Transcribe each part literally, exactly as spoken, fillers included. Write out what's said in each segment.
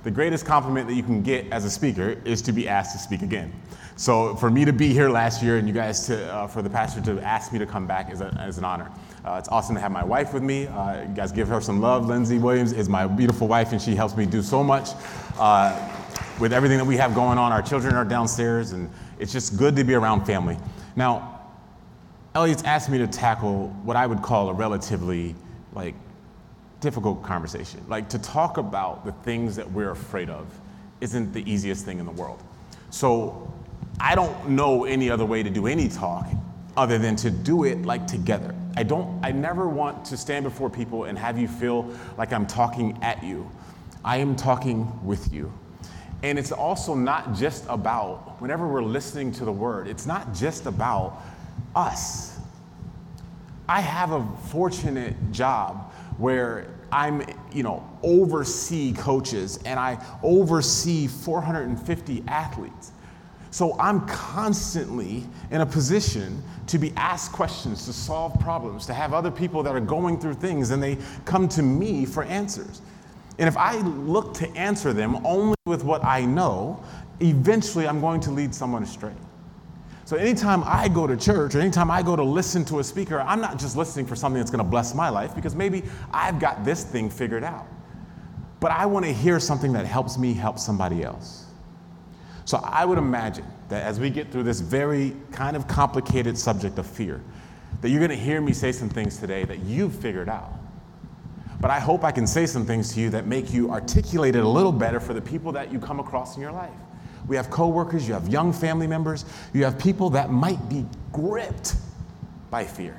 the greatest compliment that you can get as a speaker is to be asked to speak again. So for me to be here last year and you guys to, uh, for the pastor to ask me to come back is, a, is an honor. Uh, it's awesome to have my wife with me. Uh, you guys give her some love. Lindsay Williams is my beautiful wife, and she helps me do so much uh, with everything that we have going on. Our children are downstairs, and it's just good to be around family. Now, Elliot's asked me to tackle what I would call a relatively like difficult conversation. Like, to talk about the things that we're afraid of isn't the easiest thing in the world. So I don't know any other way to do any talk other than to do it like together. I don't, I never want to stand before people and have you feel like I'm talking at you. I am talking with you. And it's also not just about, whenever we're listening to the word, it's not just about us. I have a fortunate job where I'm, you know, oversee coaches and I oversee four hundred fifty athletes. So I'm constantly in a position to be asked questions, to solve problems, to have other people that are going through things and they come to me for answers. And if I look to answer them only with what I know, eventually I'm going to lead someone astray. So anytime I go to church or anytime I go to listen to a speaker, I'm not just listening for something that's going to bless my life, because maybe I've got this thing figured out. But I want to hear something that helps me help somebody else. So I would imagine that as we get through this very kind of complicated subject of fear, that you're going to hear me say some things today that you've figured out. But I hope I can say some things to you that make you articulate it a little better for the people that you come across in your life. We have coworkers, you have young family members, you have people that might be gripped by fear.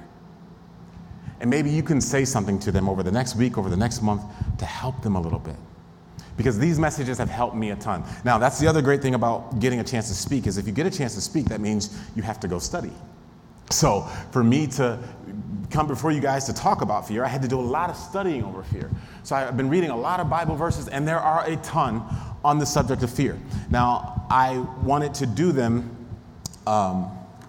And maybe you can say something to them over the next week, over the next month, to help them a little bit. Because these messages have helped me a ton. Now, that's the other great thing about getting a chance to speak, is if you get a chance to speak, that means you have to go study. So for me to come before you guys to talk about fear, I had to do a lot of studying over fear. So I've been reading a lot of Bible verses, and there are a ton on the subject of fear. Now, I wanted to do them um,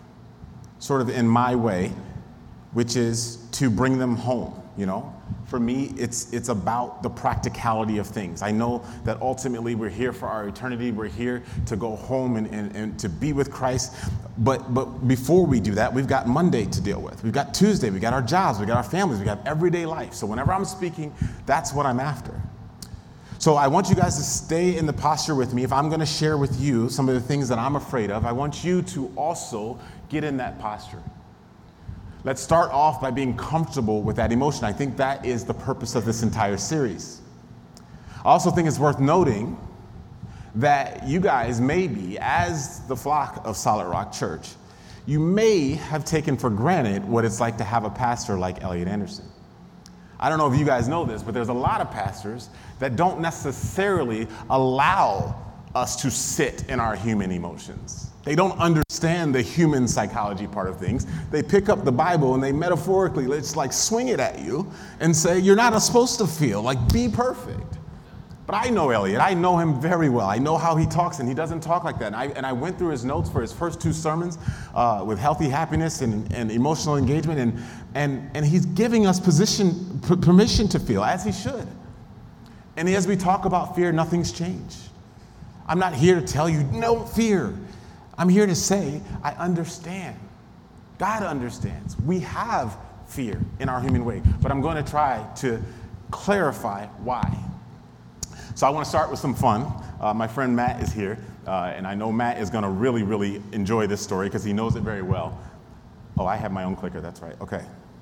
sort of in my way, which is to bring them home, you know? For me, it's it's about the practicality of things. I know that ultimately we're here for our eternity. We're here to go home and, and, and to be with Christ. But but before we do that, we've got Monday to deal with. We've got Tuesday. We've got our jobs. We've got our families. We've got everyday life. So whenever I'm speaking, that's what I'm after. So I want you guys to stay in the posture with me. If I'm going to share with you some of the things that I'm afraid of, I want you to also get in that posture. Let's start off by being comfortable with that emotion. I think that is the purpose of this entire series. I also think it's worth noting that you guys may be, as the flock of Solid Rock Church, you may have taken for granted what it's like to have a pastor like Elliot Anderson. I don't know if you guys know this, but there's a lot of pastors that don't necessarily allow us to sit in our human emotions. They don't understand the human psychology part of things. They pick up the Bible and they metaphorically, let's like swing it at you and say, you're not supposed to feel, like be perfect. But I know Elliot, I know him very well. I know how he talks, and he doesn't talk like that. And I, and I went through his notes for his first two sermons uh, with healthy happiness and, and emotional engagement, and, and, and he's giving us position, p- permission to feel, as he should. And as we talk about fear, nothing's changed. I'm not here to tell you, no fear. I'm here to say, I understand. God understands. We have fear in our human way, but I'm going to try to clarify why. So I want to start with some fun. Uh, my friend Matt is here, uh, and I know Matt is going to really, really enjoy this story because he knows it very well. Oh, I have my own clicker. That's right. Okay.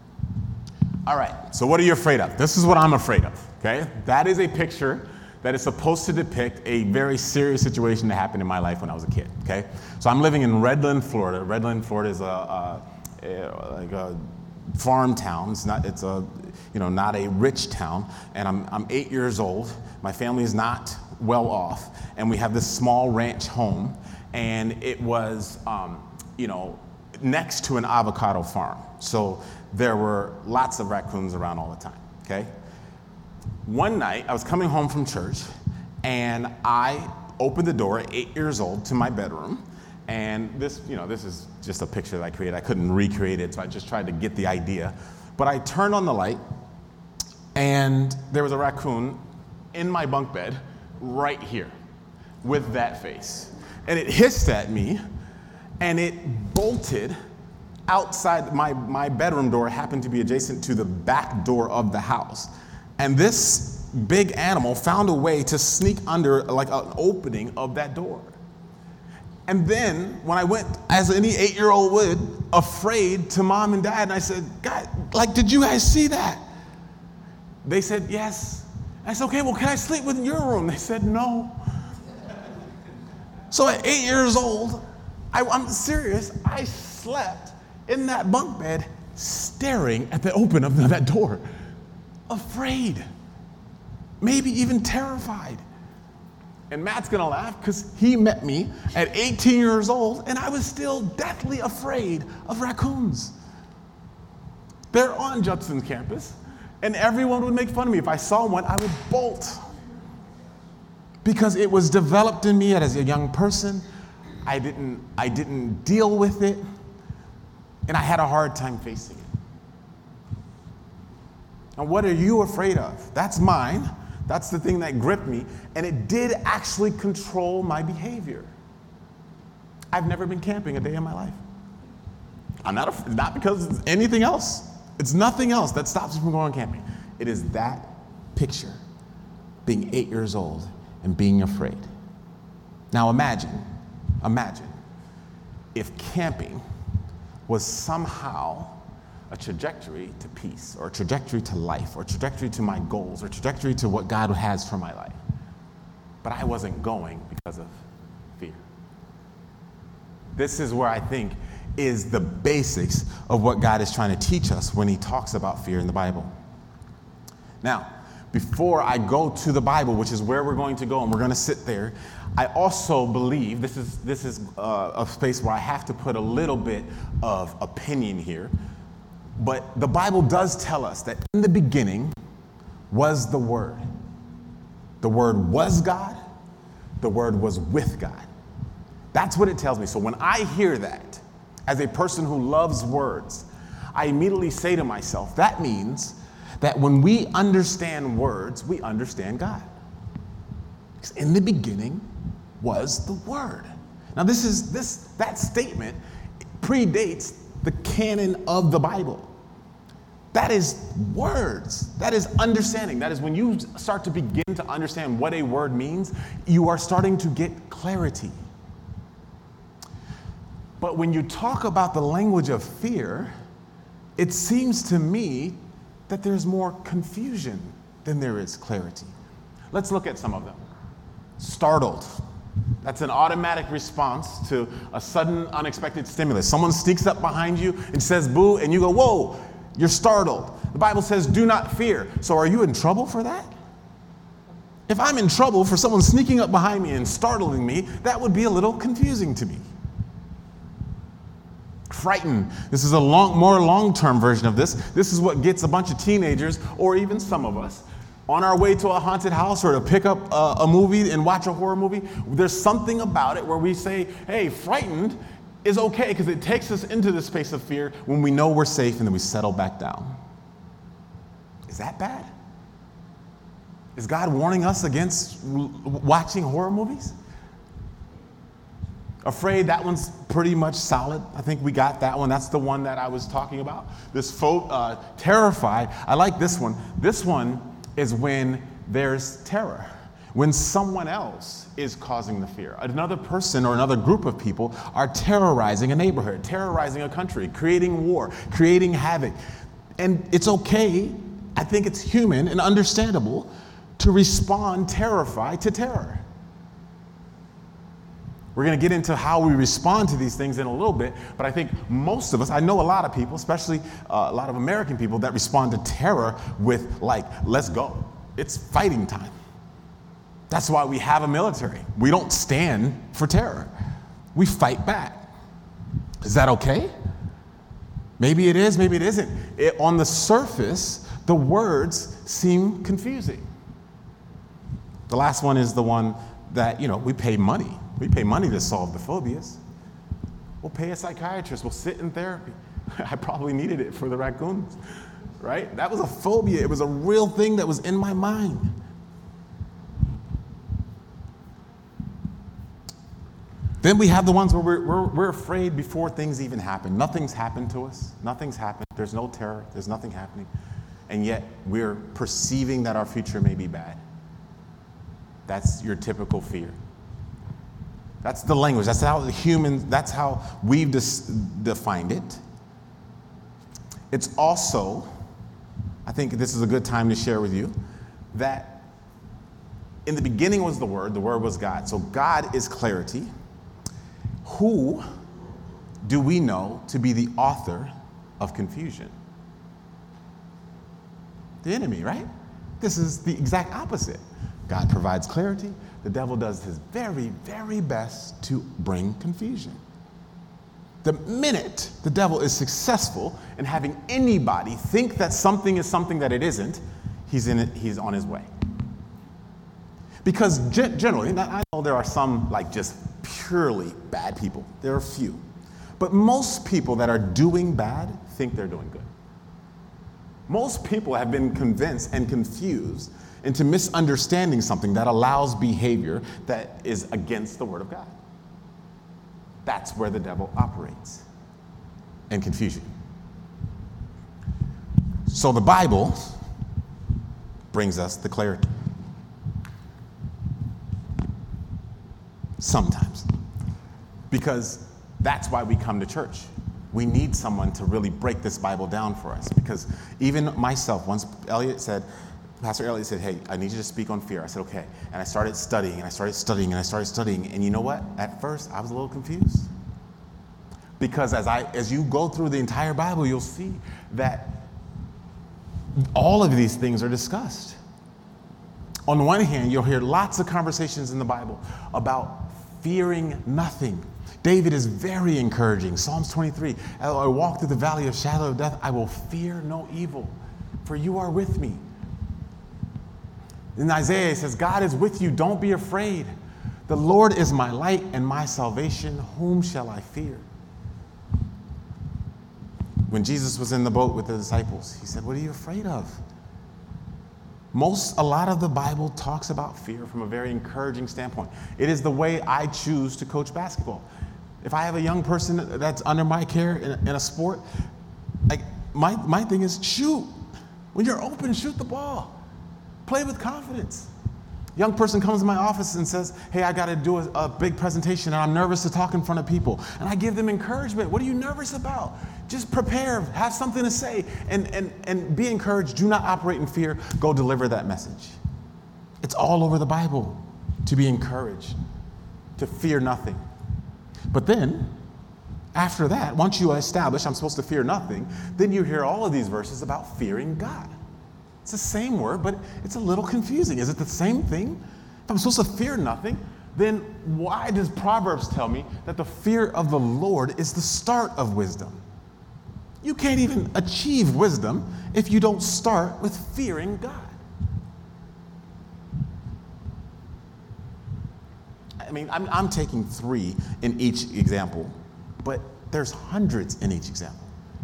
All right. So what are you afraid of? This is what I'm afraid of. Okay. That is a picture that is supposed to depict a very serious situation that happened in my life when I was a kid, okay? So I'm living in Redland, Florida. Redland, Florida is a, a, a, like a farm town. It's not, it's a, you know, not a rich town. And I'm, I'm eight years old. My family is not well off. And we have this small ranch home. And it was, um, you know, next to an avocado farm. So there were lots of raccoons around all the time, okay? One night, I was coming home from church, and I opened the door at eight years old to my bedroom, and this, you know, this is just a picture that I created. I couldn't recreate it, so I just tried to get the idea. But I turned on the light, and there was a raccoon in my bunk bed right here with that face. And it hissed at me, and it bolted outside. My, my bedroom door happened to be adjacent to the back door of the house. And this big animal found a way to sneak under like an opening of that door. And then when I went, as any eight-year-old would, afraid to mom and dad, and I said, God, like, did you guys see that? They said, yes. I said, okay, well, can I sleep with your room? They said, no. So at eight years old, I, I'm serious, I slept in that bunk bed staring at the open of that door, afraid, maybe even terrified. And Matt's gonna laugh because he met me at eighteen years old and I was still deathly afraid of raccoons. They're on Judson's campus and everyone would make fun of me. If I saw one, I would bolt. Because it was developed in me as a young person. I didn't, I didn't deal with it and I had a hard time facing it. And what are you afraid of? That's mine. That's the thing that gripped me, and it did actually control my behavior. I've never been camping a day in my life. I'm not, a, not because it's anything else. It's nothing else that stops me from going camping. It is that picture, being eight years old and being afraid. Now imagine, imagine if camping was somehow a trajectory to peace, or a trajectory to life, or a trajectory to my goals, or a trajectory to what God has for my life. But I wasn't going because of fear. This is where I think is the basics of what God is trying to teach us when he talks about fear in the Bible. Now, before I go to the Bible, which is where we're going to go, and we're going to sit there, I also believe, this is, this is uh, a space where I have to put a little bit of opinion here. But the Bible does tell us that in the beginning was the Word. The Word was God. The Word was with God. That's what it tells me. So when I hear that, as a person who loves words, I immediately say to myself, that means that when we understand words, we understand God. Because in the beginning was the Word. Now this is this that statement predates the canon of the Bible. That is words. That is understanding. That is when you start to begin to understand what a word means, you are starting to get clarity. But when you talk about the language of fear, it seems to me that there's more confusion than there is clarity. Let's look at some of them. Startled. That's an automatic response to a sudden, unexpected stimulus. Someone sneaks up behind you and says boo, and you go, whoa, you're startled. The Bible says do not fear. So are you in trouble for that? If I'm in trouble for someone sneaking up behind me and startling me, that would be a little confusing to me. Frightened. This is a long, more long-term version of this. This is what gets a bunch of teenagers, or even some of us, on our way to a haunted house or to pick up a, a movie and watch a horror movie. There's something about it where we say, hey, frightened is okay because it takes us into the space of fear when we know we're safe and then we settle back down. Is that bad? Is God warning us against watching horror movies? Afraid, that one's pretty much solid. I think we got that one. That's the one that I was talking about. This pho- uh, terrified, I like this one. This one is when there's terror, when someone else is causing the fear. Another person or another group of people are terrorizing a neighborhood, terrorizing a country, creating war, creating havoc. And it's okay, I think it's human and understandable to respond terrified to terror. We're going to get into how we respond to these things in a little bit, but I think most of us, I know a lot of people, especially uh, a lot of American people, that respond to terror with, like, let's go. It's fighting time. That's why we have a military. We don't stand for terror. We fight back. Is that okay? Maybe it is, maybe it isn't. It, on the surface, the words seem confusing. The last one is the one that, you know, we pay money. We pay money to solve the phobias. We'll pay a psychiatrist. We'll sit in therapy. I probably needed it for the raccoons, right? That was a phobia. It was a real thing that was in my mind. Then we have the ones where we're, we're, we're afraid before things even happen. Nothing's happened to us. Nothing's happened. There's no terror. There's nothing happening. And yet we're perceiving that our future may be bad. That's your typical fear. That's the language. That's how the humans, that's how we've dis- defined it. It's also, I think this is a good time to share with you, that in the beginning was the Word, the Word was God. So God is clarity. Who do we know to be the author of confusion? The enemy, right? This is the exact opposite. God provides clarity. The devil does his very, very best to bring confusion. The minute the devil is successful in having anybody think that something is something that it isn't, he's in it, he's on his way. Because ge- generally, I know there are some like just purely bad people. There are few. But most people that are doing bad think they're doing good. Most people have been convinced and confused into misunderstanding something that allows behavior that is against the Word of God. That's where the devil operates, in confusion. So the Bible brings us the clarity. Sometimes. Because that's why we come to church. We need someone to really break this Bible down for us. Because even myself, once Elliot said, Pastor Elliot said, hey, I need you to speak on fear. I said, okay. And I started studying, and I started studying, and I started studying. And you know what? At first, I was a little confused. Because as I, as you go through the entire Bible, you'll see that all of these things are discussed. On the one hand, you'll hear lots of conversations in the Bible about fearing nothing. David is very encouraging. Psalms twenty-three, I walk through the valley of shadow of death, I will fear no evil, for you are with me. In Isaiah, it says, God is with you, don't be afraid. The Lord is my light and my salvation, whom shall I fear? When Jesus was in the boat with the disciples, he said, what are you afraid of? Most, a lot of the Bible talks about fear from a very encouraging standpoint. It is the way I choose to coach basketball. If I have a young person that's under my care in a, in a sport, like my, my thing is shoot. When you're open, shoot the ball. Play with confidence. Young person comes to my office and says, hey, I got to do a, a big presentation and I'm nervous to talk in front of people. And I give them encouragement. What are you nervous about? Just prepare, have something to say, and, and, and be encouraged. Do not operate in fear. Go deliver that message. It's all over the Bible to be encouraged, to fear nothing. But then, after that, once you establish I'm supposed to fear nothing, then you hear all of these verses about fearing God. It's the same word, but it's a little confusing. Is it the same thing? If I'm supposed to fear nothing, then why does Proverbs tell me that the fear of the Lord is the start of wisdom? You can't even achieve wisdom if you don't start with fearing God. I mean, I'm, I'm taking three in each example, but there's hundreds in each example.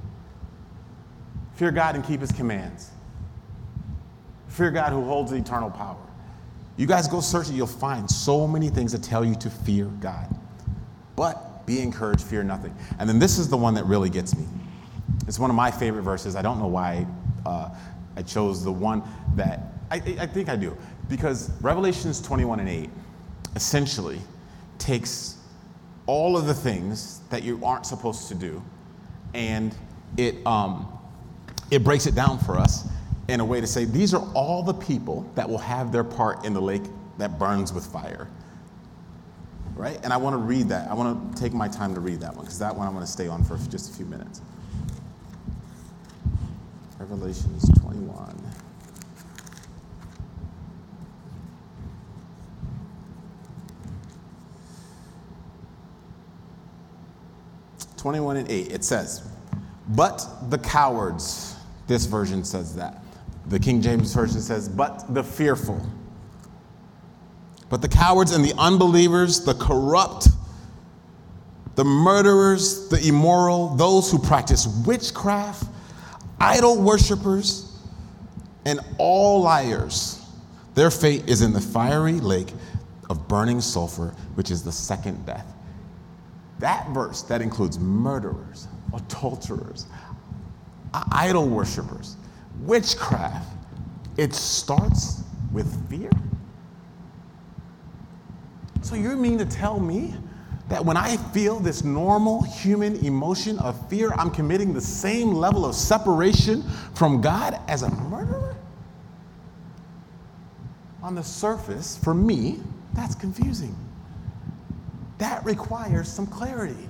Fear God and keep his commands. Fear God who holds the eternal power. You guys go search it, you'll find so many things that tell you to fear God. But be encouraged, fear nothing. And then this is the one that really gets me. It's one of my favorite verses. I don't know why uh, I chose the one that, I, I think I do. Because Revelations twenty-one and eight essentially takes all of the things that you aren't supposed to do, and it um, it breaks it down for us in a way to say these are all the people that will have their part in the lake that burns with fire. Right? And I want to read that. I want to take my time to read that one, because that one I want to stay on for just a few minutes. Revelations twenty-one. twenty-one and eight, it says, but the cowards, this version says that. The King James Version says, but the fearful. But the cowards and the unbelievers, the corrupt, the murderers, the immoral, those who practice witchcraft, idol worshipers, and all liars, their fate is in the fiery lake of burning sulfur, which is the second death. That verse, that includes murderers, adulterers, idol worshipers, witchcraft. It starts with fear. So you mean to tell me that when I feel this normal human emotion of fear, I'm committing the same level of separation from God as a murderer? On the surface, for me, that's confusing. That requires some clarity.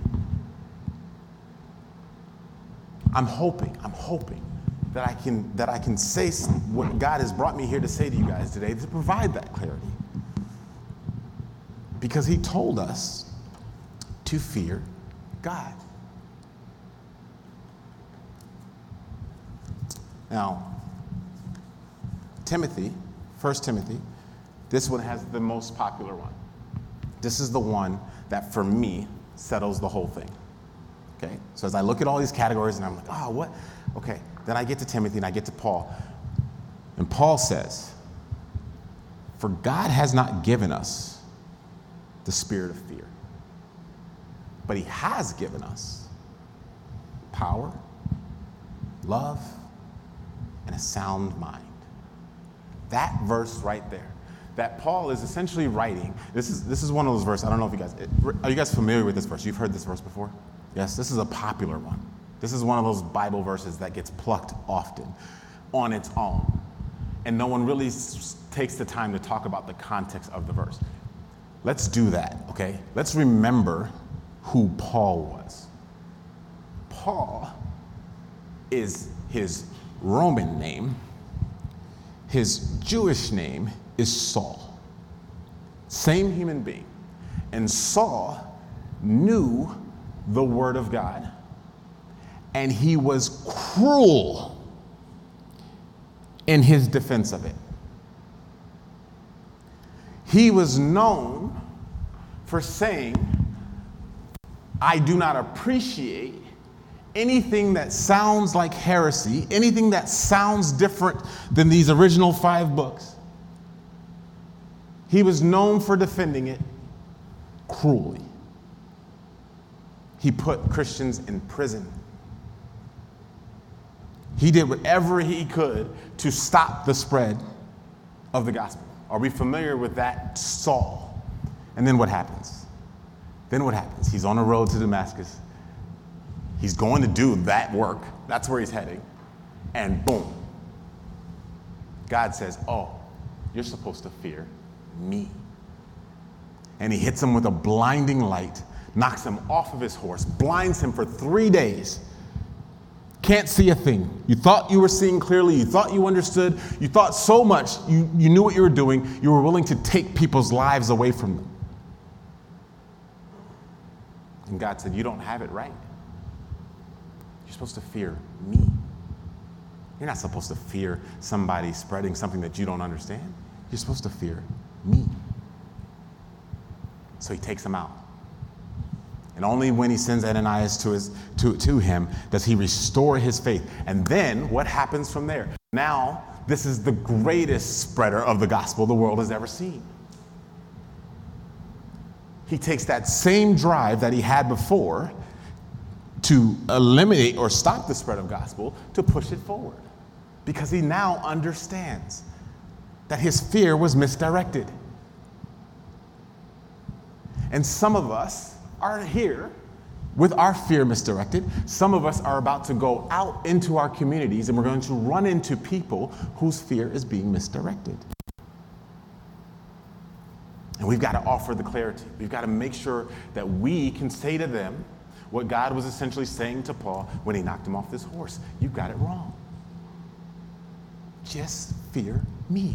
I'm hoping, I'm hoping that I can that I can say what God has brought me here to say to you guys today to provide that clarity. Because he told us to fear God. Now, Timothy, First Timothy, this one has the most popular one. This is the one that, for me, settles the whole thing. Okay? So as I look at all these categories and I'm like, oh, what? Okay. Then I get to Timothy and I get to Paul. And Paul says, for God has not given us the spirit of fear, but he has given us power, love, and a sound mind. That verse right there, that Paul is essentially writing, this is this is one of those verses, I don't know if you guys, are you guys familiar with this verse? You've heard this verse before? Yes, this is a popular one. This is one of those Bible verses that gets plucked often on its own. And no one really s- takes the time to talk about the context of the verse. Let's do that, okay? Let's remember who Paul was. Paul is his Roman name. His Jewish name is Saul. Same human being. And Saul knew the word of God. And he was cruel in his defense of it. He was known for saying, I do not appreciate anything that sounds like heresy, anything that sounds different than these original five books. He was known for defending it cruelly. He put Christians in prison. He did whatever he could to stop the spread of the gospel. Are we familiar with that Saul? And then what happens? Then what happens? He's on the road to Damascus. He's going to do that work. That's where he's heading. And boom. God says, oh, you're supposed to fear me. And he hits him with a blinding light, knocks him off of his horse, blinds him for three days. Can't see a thing. You thought you were seeing clearly. You thought you understood. You thought so much. You, you knew what you were doing. You were willing to take people's lives away from them. And God said, you don't have it right. You're supposed to fear me. You're not supposed to fear somebody spreading something that you don't understand. You're supposed to fear me. So he takes him out. And only when he sends Ananias to, his, to, to him does he restore his faith. And then what happens from there? Now, this is the greatest spreader of the gospel the world has ever seen. He takes that same drive that he had before to eliminate or stop the spread of gospel to push it forward. Because he now understands that his fear was misdirected. And some of us are here with our fear misdirected. Some of us are about to go out into our communities and we're going to run into people whose fear is being misdirected. And we've got to offer the clarity. We've got to make sure that we can say to them what God was essentially saying to Paul when he knocked him off this horse. You got it wrong. Just fear me.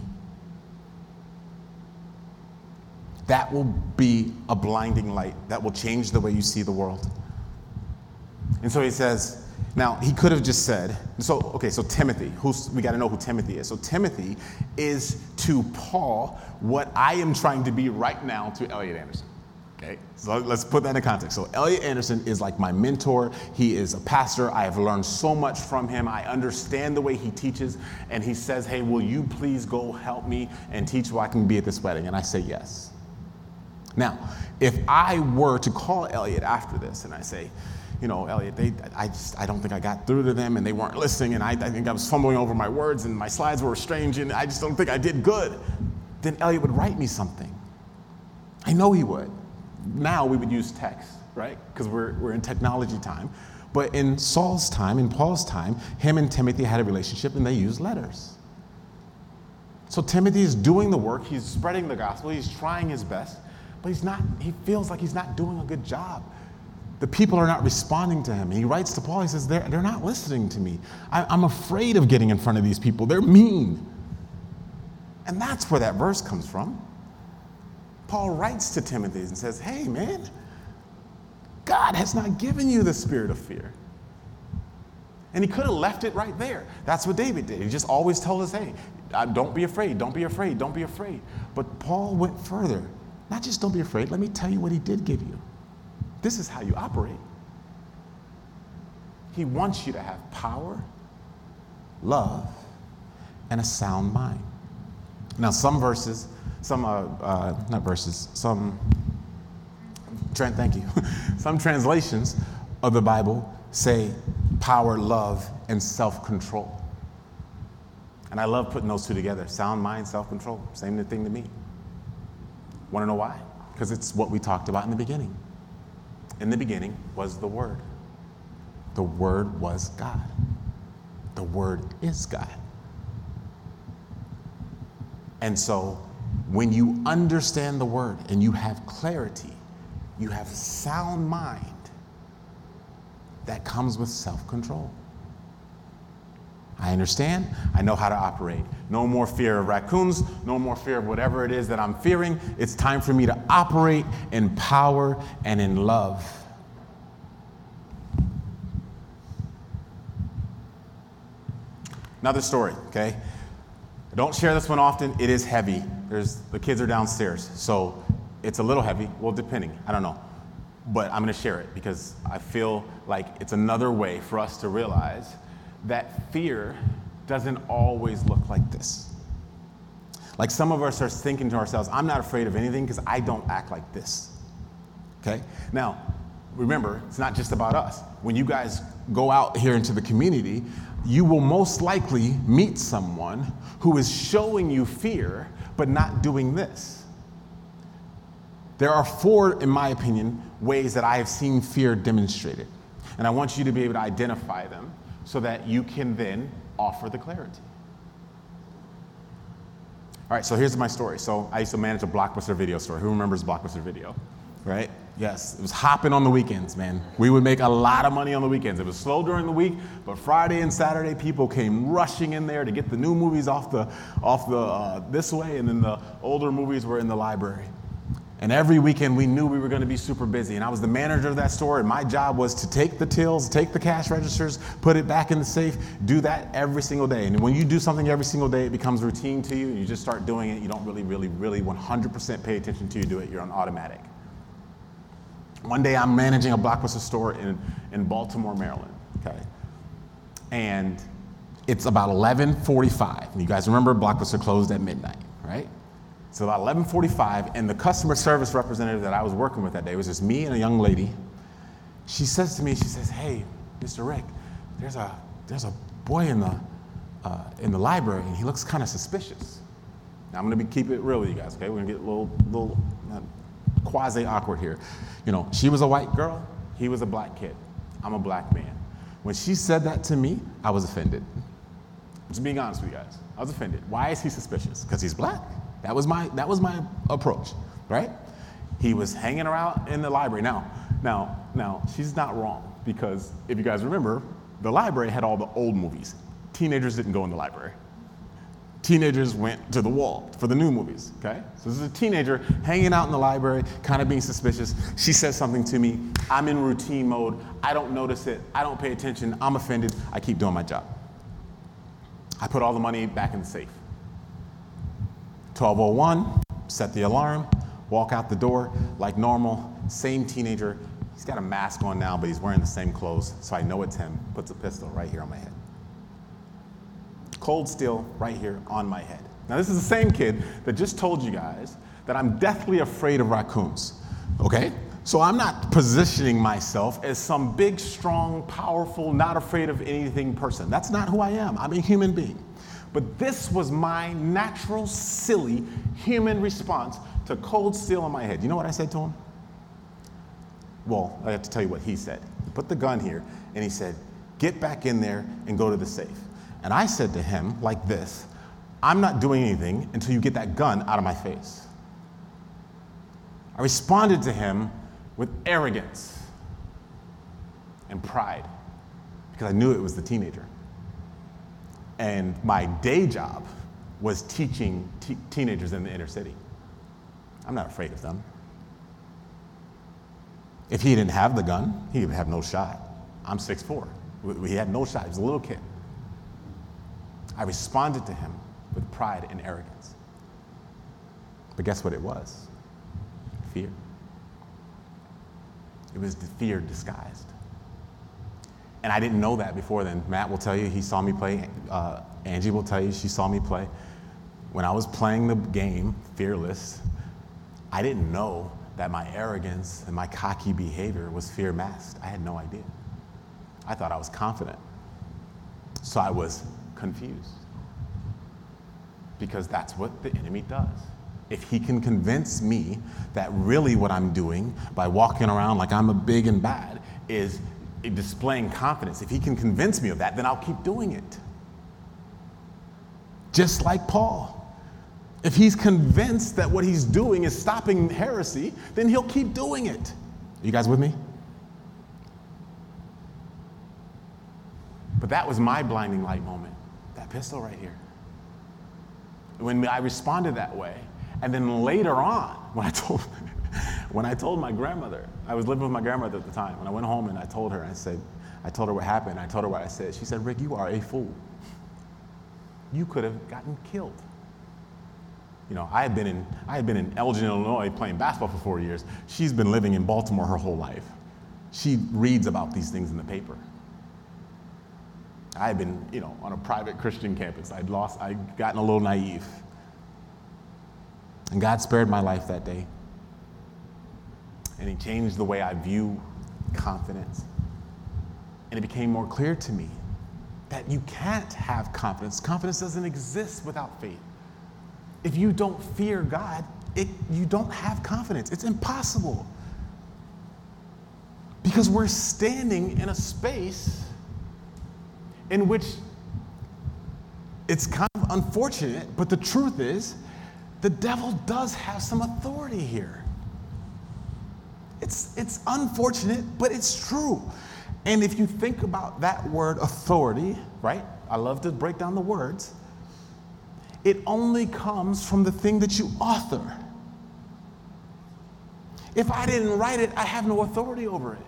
That will be a blinding light that will change the way you see the world. And so he says, now he could have just said, so, okay, so Timothy, who's, we got to know who Timothy is. So Timothy is to Paul what I am trying to be right now to Elliot Anderson. Okay, so let's put that in context. So Elliot Anderson is like my mentor. He is a pastor. I have learned so much from him. I understand the way he teaches. And he says, hey, will you please go help me and teach so I can be at this wedding? And I say yes. Now, if I were to call Elliot after this and I say, you know, Elliot, they, I just, I don't think I got through to them and they weren't listening and I, I think I was fumbling over my words and my slides were strange and I just don't think I did good, then Elliot would write me something. I know he would. Now we would use text, right? Because we're, we're in technology time. But in Saul's time, in Paul's time, him and Timothy had a relationship and they used letters. So Timothy is doing the work, he's spreading the gospel, he's trying his best, but he's not, he feels like he's not doing a good job. The people are not responding to him. And he writes to Paul, he says, they're, they're not listening to me. I, I'm afraid of getting in front of these people. They're mean. And that's where that verse comes from. Paul writes to Timothy and says, hey, man, God has not given you the spirit of fear. And he could have left it right there. That's what David did. He just always told us, hey, don't be afraid, don't be afraid, don't be afraid. But Paul went further. Not just don't be afraid, let me tell you what he did give you. This is how you operate. He wants you to have power, love, and a sound mind. Now, some verses, some, uh, uh, not verses, some, tra- thank you, some translations of the Bible say power, love, and self-control. And I love putting those two together, sound mind, self-control, same thing to me. Want to know why? Because it's what we talked about in the beginning. In the beginning was the Word. The Word was God. The Word is God. And so when you understand the Word and you have clarity, you have sound mind, that comes with self-control. I understand. I know how to operate. No more fear of raccoons. No more fear of whatever it is that I'm fearing. It's time for me to operate in power and in love. Another story, okay? I don't share this one often. It is heavy. There's, the kids are downstairs, so it's a little heavy. Well, depending. I don't know. But I'm going to share it because I feel like it's another way for us to realize that fear doesn't always look like this. Like some of us are thinking to ourselves, I'm not afraid of anything because I don't act like this. Okay? Now, remember, it's not just about us. When you guys go out here into the community, you will most likely meet someone who is showing you fear, but not doing this. There are four, in my opinion, ways that I have seen fear demonstrated. And I want you to be able to identify them so that you can then offer the clarity. All right, so here's my story. So I used to manage a Blockbuster Video store. Who remembers Blockbuster Video, right? Yes, it was hopping on the weekends, man. We would make a lot of money on the weekends. It was slow during the week, but Friday and Saturday, people came rushing in there to get the new movies off the, off the uh, this way, and then the older movies were in the library. And every weekend we knew we were going to be super busy. And I was the manager of that store, and my job was to take the tills, take the cash registers, put it back in the safe, do that every single day. And when you do something every single day, it becomes routine to you. You just start doing it. You don't really, really, really one hundred percent pay attention to you do it. You're on automatic. One day I'm managing a Blockbuster store in, in Baltimore, Maryland, okay? And it's about eleven forty-five. And you guys remember Blockbuster closed at midnight, right? So about eleven forty-five, and the customer service representative that I was working with that day, it was just me and a young lady. She says to me, she says, hey, Mister Rick, there's a there's a boy in the uh, in the library, and he looks kind of suspicious. Now I'm gonna be keep it real with you guys, okay? We're gonna get a little little uh, quasi awkward here. You know, she was a white girl, he was a black kid. I'm a black man. When she said that to me, I was offended. Just being honest with you guys, I was offended. Why is he suspicious? Because he's black. That was my that was my approach, right? He was hanging around in the library. Now, now, now, she's not wrong, because if you guys remember, the library had all the old movies. Teenagers didn't go in the library. Teenagers went to the wall for the new movies, okay? So this is a teenager hanging out in the library, kind of being suspicious. She says something to me. I'm in routine mode. I don't notice it. I don't pay attention. I'm offended. I keep doing my job. I put all the money back in the safe. twelve oh one, set the alarm, walk out the door like normal, same teenager. He's got a mask on now, but he's wearing the same clothes, so I know it's him. Puts a pistol right here on my head. Cold Steel right here on my head. Now this is the same kid that just told you guys that I'm deathly afraid of raccoons, okay? So I'm not positioning myself as some big, strong, powerful, not afraid of anything person. That's not who I am. I'm a human being. But this was my natural, silly, human response to cold steel in my head. You know what I said to him? Well, I have to tell you what he said. He put the gun here, and he said, get back in there and go to the safe. And I said to him like this, I'm not doing anything until you get that gun out of my face. I responded to him with arrogance and pride because I knew it was the teenager. And my day job was teaching te- teenagers in the inner city. I'm not afraid of them. If he didn't have the gun, he would have no shot. I'm six foot four. He had no shot. He was a little kid. I responded to him with pride and arrogance. But guess what it was? Fear. It was the fear disguised. And I didn't know that before then. Matt will tell you, he saw me play. Uh, Angie will tell you, she saw me play. When I was playing the game, Fearless, I didn't know that my arrogance and my cocky behavior was fear masked. I had no idea. I thought I was confident. So I was confused. Because that's what the enemy does. If he can convince me that really what I'm doing by walking around like I'm a big and bad is displaying confidence, if he can convince me of that, then I'll keep doing it. Just like Paul. If he's convinced that what he's doing is stopping heresy, then he'll keep doing it. Are you guys with me? But that was my blinding light moment. That pistol right here. When I responded that way, and then later on, when I told when I told my grandmother, I was living with my grandmother at the time, when I went home and I told her, I said, I told her what happened, I told her what I said. She said, Rick, you are a fool. You could have gotten killed. You know, I had been in I had been in Elgin, Illinois playing basketball for four years. She's been living in Baltimore her whole life. She reads about these things in the paper. I had been, you know, on a private Christian campus. I'd lost, I'd gotten a little naive. And God spared my life that day. And he changed the way I view confidence. And it became more clear to me that you can't have confidence. Confidence doesn't exist without faith. If you don't fear God, it, you don't have confidence. It's impossible. Because we're standing in a space in which it's kind of unfortunate, but the truth is, the devil does have some authority here. It's, it's unfortunate, but it's true. And if you think about that word authority, right? I love to break down the words. It only comes from the thing that you author. If I didn't write it, I have no authority over it.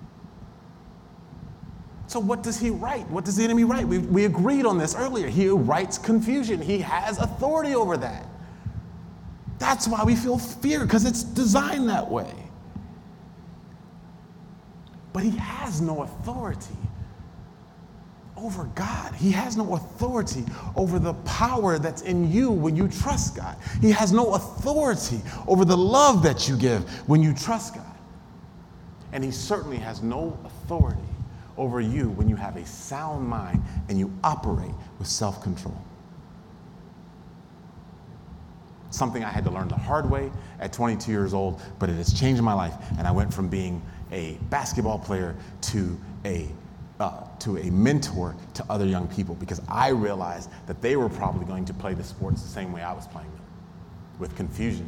So what does he write? What does the enemy write? We, we agreed on this earlier. He writes confusion. He has authority over that. That's why we feel fear, because it's designed that way. But he has no authority over God. He has no authority over the power that's in you when you trust God. He has no authority over the love that you give when you trust God. And he certainly has no authority over you when you have a sound mind and you operate with self-control. Something I had to learn the hard way at twenty-two years old, but it has changed my life. And I went from being a basketball player to a uh, to a mentor to other young people, because I realized that they were probably going to play the sports the same way I was playing them, with confusion.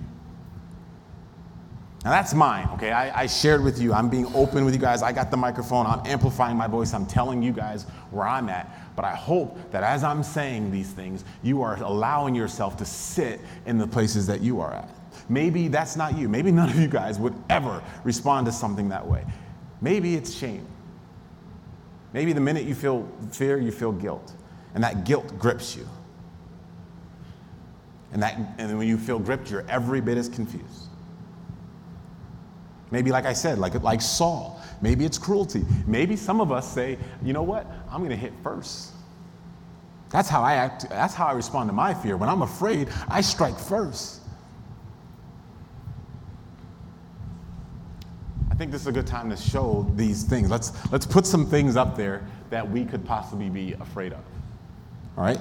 Now that's mine, okay? I, I shared with you. I'm being open with you guys. I got the microphone. I'm amplifying my voice. I'm telling you guys where I'm at. But I hope that as I'm saying these things, you are allowing yourself to sit in the places that you are at. Maybe that's not you. Maybe none of you guys would ever respond to something that way. Maybe it's shame. Maybe the minute you feel fear, you feel guilt. And that guilt grips you. And, that, and when you feel gripped, you're every bit as confused. Maybe, like I said, like, like Saul. Maybe it's cruelty. Maybe some of us say, you know what? I'm going to hit first. That's how I act. That's how I respond to my fear. When I'm afraid, I strike first. I think this is a good time to show these things. Let's, let's put some things up there that we could possibly be afraid of. All right?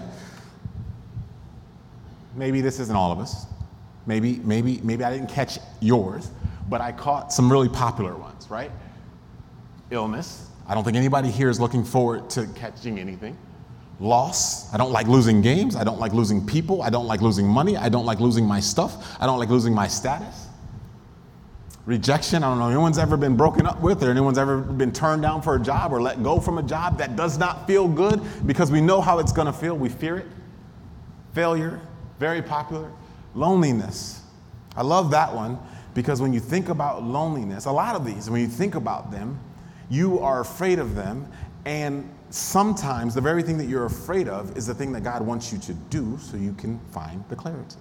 Maybe this isn't all of us. Maybe, maybe, maybe I didn't catch yours, but I caught some really popular ones, right? Illness. I don't think anybody here is looking forward to catching anything. Loss. I don't like losing games. I don't like losing people. I don't like losing money. I don't like losing my stuff. I don't like losing my status. Rejection. I don't know if anyone's ever been broken up with or anyone's ever been turned down for a job or let go from a job that does not feel good because we know how it's going to feel. We fear it. Failure. Very popular. Loneliness. I love that one because when you think about loneliness, a lot of these, when you think about them, you are afraid of them, and sometimes the very thing that you're afraid of is the thing that God wants you to do so you can find the clarity.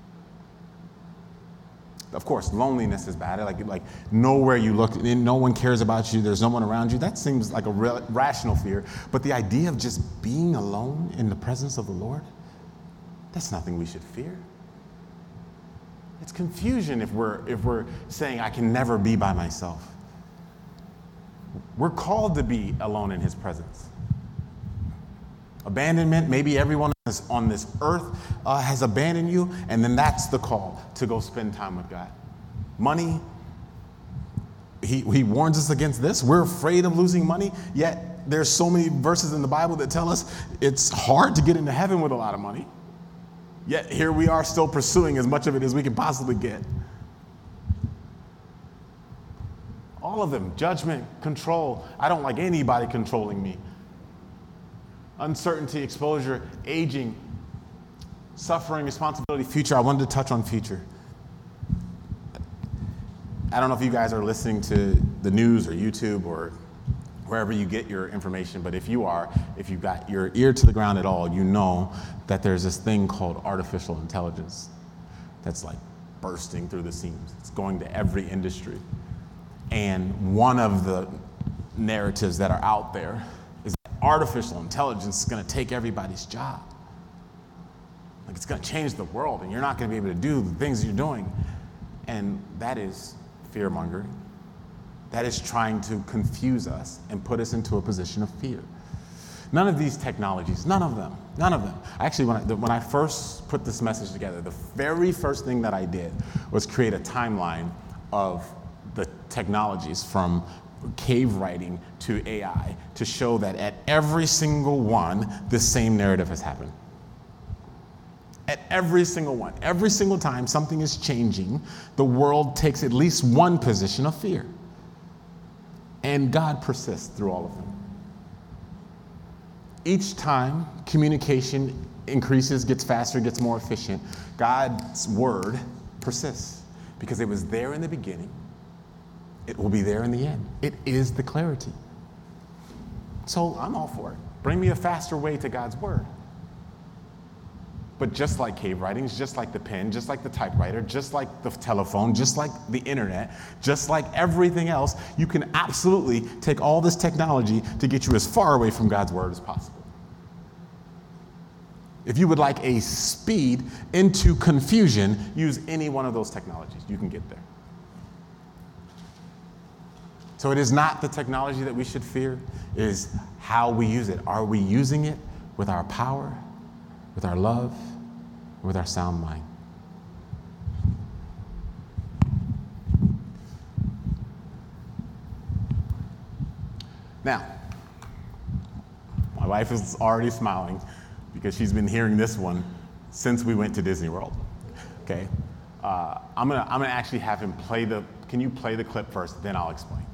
Of course, loneliness is bad. Like, like nowhere you look, no one cares about you, there's no one around you. That seems like a real, rational fear. But the idea of just being alone in the presence of the Lord, that's nothing we should fear. It's confusion if we're, if we're saying, I can never be by myself. We're called to be alone in his presence. Abandonment, maybe everyone on this earth uh, has abandoned you, and then that's the call to go spend time with God. Money, he, he warns us against this. We're afraid of losing money, yet there's so many verses in the Bible that tell us it's hard to get into heaven with a lot of money. Yet here we are still pursuing as much of it as we can possibly get. All of them, judgment, control. I don't like anybody controlling me. Uncertainty, exposure, aging, suffering, responsibility, future. I wanted to touch on future. I don't know if you guys are listening to the news or YouTube or wherever you get your information, but if you are, if you've got your ear to the ground at all, you know that there's this thing called artificial intelligence that's like bursting through the seams. It's going to every industry. And one of the narratives that are out there is that artificial intelligence is going to take everybody's job. Like it's going to change the world, and you're not going to be able to do the things you're doing. And that is fear-mongering. That is trying to confuse us and put us into a position of fear. None of these technologies, none of them, none of them. Actually, when I, when I first put this message together, the very first thing that I did was create a timeline of the technologies from cave writing to A I to show that at every single one, the same narrative has happened. At every single one, every single time something is changing, the world takes at least one position of fear. And God persists through all of them. Each time communication increases, gets faster, gets more efficient, God's word persists because it was there in the beginning. It will be there in the end. It is the clarity. So I'm all for it. Bring me a faster way to God's word. But just like cave writings, just like the pen, just like the typewriter, just like the telephone, just like the internet, just like everything else, you can absolutely take all this technology to get you as far away from God's word as possible. If you would like a speed into confusion, use any one of those technologies. You can get there. So it is not the technology that we should fear. It is how we use it. Are we using it with our power, with our love, with our sound mind? Now, my wife is already smiling because she's been hearing this one since we went to Disney World. Okay, uh, I'm gonna I'm gonna actually have him play the. Can you play the clip first? Then I'll explain.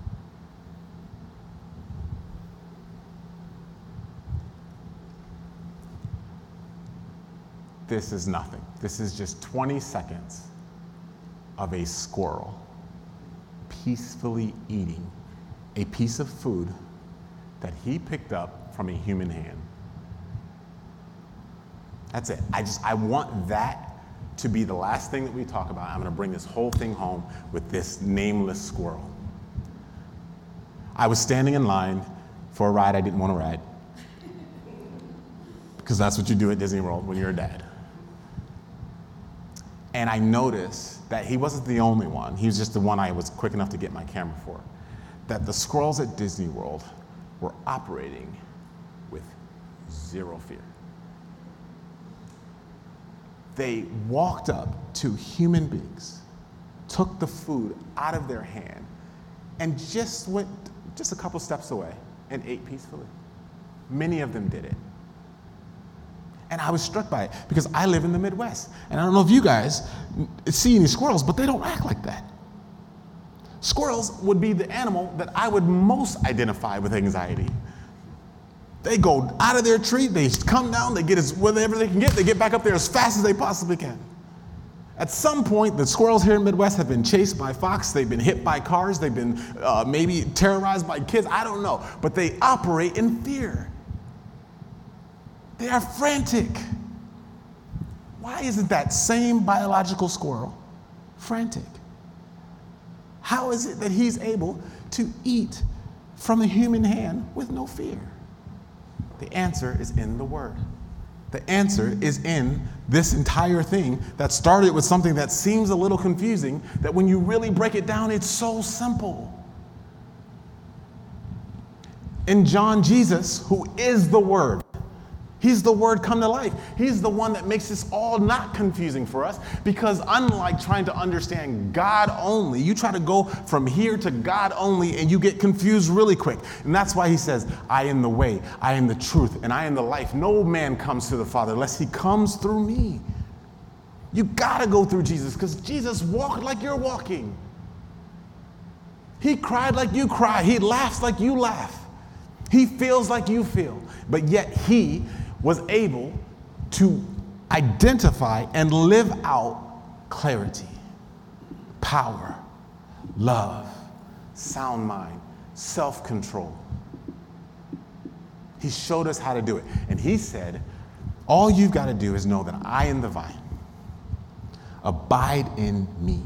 This is nothing. This is just twenty seconds of a squirrel peacefully eating a piece of food that he picked up from a human hand. That's it. I just, I want that to be the last thing that we talk about. I'm going to bring this whole thing home with this nameless squirrel. I was standing in line for a ride I didn't want to ride, because that's what you do at Disney World when you're a dad. And I noticed that he wasn't the only one. He was just the one I was quick enough to get my camera for. that the squirrels at Disney World were operating with zero fear. They walked up to human beings, took the food out of their hand, and just went just a couple steps away and ate peacefully. Many of them did it. And I was struck by it because I live in the Midwest. And I don't know if you guys see any squirrels, but they don't act like that. Squirrels would be the animal that I would most identify with anxiety. They go out of their tree, they come down, they get as whatever they can get, they get back up there as fast as they possibly can. At some point, the squirrels here in the Midwest have been chased by fox, they've been hit by cars, they've been uh, maybe terrorized by kids, I don't know. But they operate in fear. They are frantic. Why isn't that same biological squirrel frantic? How is it that he's able to eat from a human hand with no fear? The answer is in the Word. The answer is in this entire thing that started with something that seems a little confusing, that when you really break it down, it's so simple. In John, Jesus, who is the Word, He's the Word come to life. He's the one that makes this all not confusing for us, because unlike trying to understand God only, you try to go from here to God only and you get confused really quick. And that's why he says, I am the way, I am the truth, and I am the life. No man comes to the Father unless he comes through me. You gotta go through Jesus, because Jesus walked like you're walking. He cried like you cry. He laughs like you laugh. He feels like you feel. But yet he was able to identify and live out clarity, power, love, sound mind, self-control. He showed us how to do it. And he said, all you've got to do is know that I am the vine. Abide in me.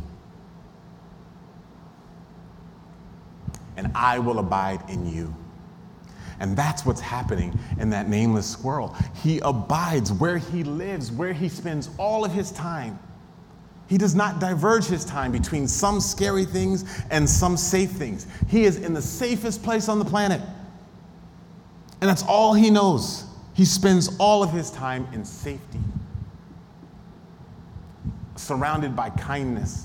And I will abide in you. And that's what's happening in that nameless squirrel. He abides where he lives, where he spends all of his time. He does not diverge his time between some scary things and some safe things. He is in the safest place on the planet. And that's all he knows. He spends all of his time in safety, surrounded by kindness,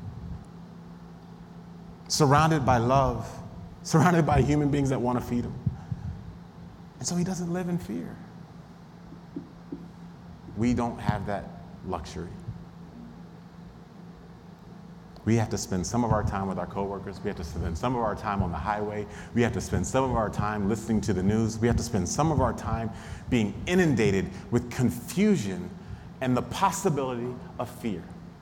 surrounded by love, surrounded by human beings that want to feed him. And so he doesn't live in fear. We don't have that luxury. We have to spend some of our time with our coworkers. We have to spend some of our time on the highway. We have to spend some of our time listening to the news. We have to spend some of our time being inundated with confusion and the possibility of fear.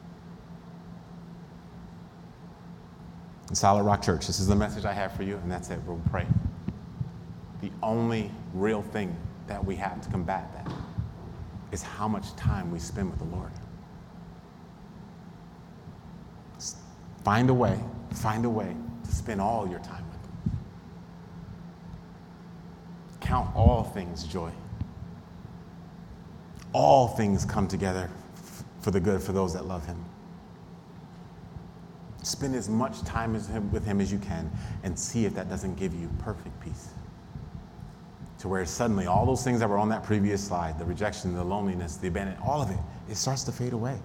In Solid Rock Church, this is the message I have for you, and that's it. We'll pray. The only real thing that we have to combat that is how much time we spend with the Lord. Find a way, find a way to spend all your time with him. Count all things joy. All things come together f- for the good for those that love him. Spend as much time as him, with him as you can, and see if that doesn't give you perfect peace. To where suddenly all those things that were on that previous slide, the rejection, the loneliness, the abandonment, all of it, it starts to fade away.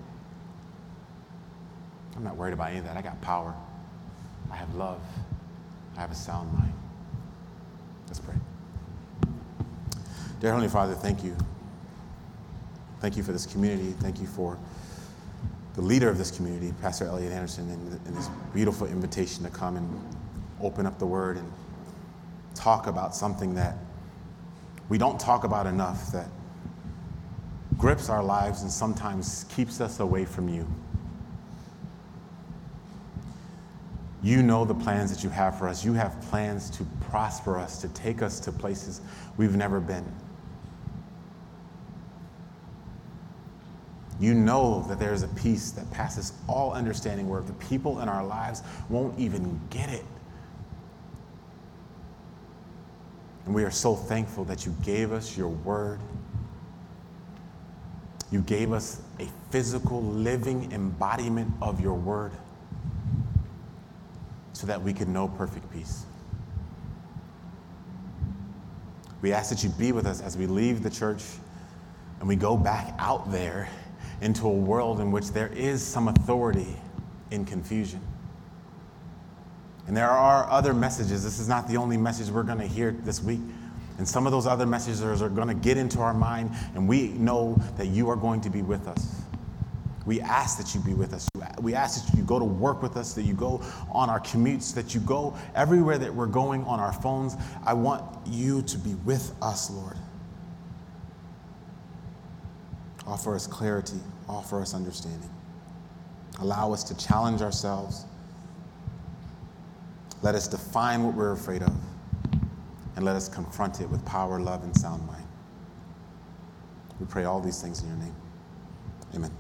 I'm not worried about any of that. I got power. I have love. I have a sound mind. Let's pray. Dear Heavenly Father, thank you. Thank you for this community. Thank you for the leader of this community, Pastor Elliot Anderson, and, and this beautiful invitation to come and open up the Word and talk about something that we don't talk about enough, that grips our lives and sometimes keeps us away from you. You know the plans that you have for us. You have plans to prosper us, to take us to places we've never been. You know that there is a peace that passes all understanding, where the people in our lives won't even get it. And we are so thankful that you gave us your word. You gave us a physical, living embodiment of your word, so that we could know perfect peace. We ask that you be with us as we leave the church and we go back out there into a world in which there is some authority in confusion. And there are other messages. This is not the only message we're going to hear this week. And some of those other messages are going to get into our mind, and we know that you are going to be with us. We ask that you be with us. We ask that you go to work with us, that you go on our commutes, that you go everywhere that we're going on our phones. I want you to be with us, Lord. Offer us clarity. Offer us understanding. Allow us to challenge ourselves. Let us define what we're afraid of, and let us confront it with power, love, and sound mind. We pray all these things in your name. Amen.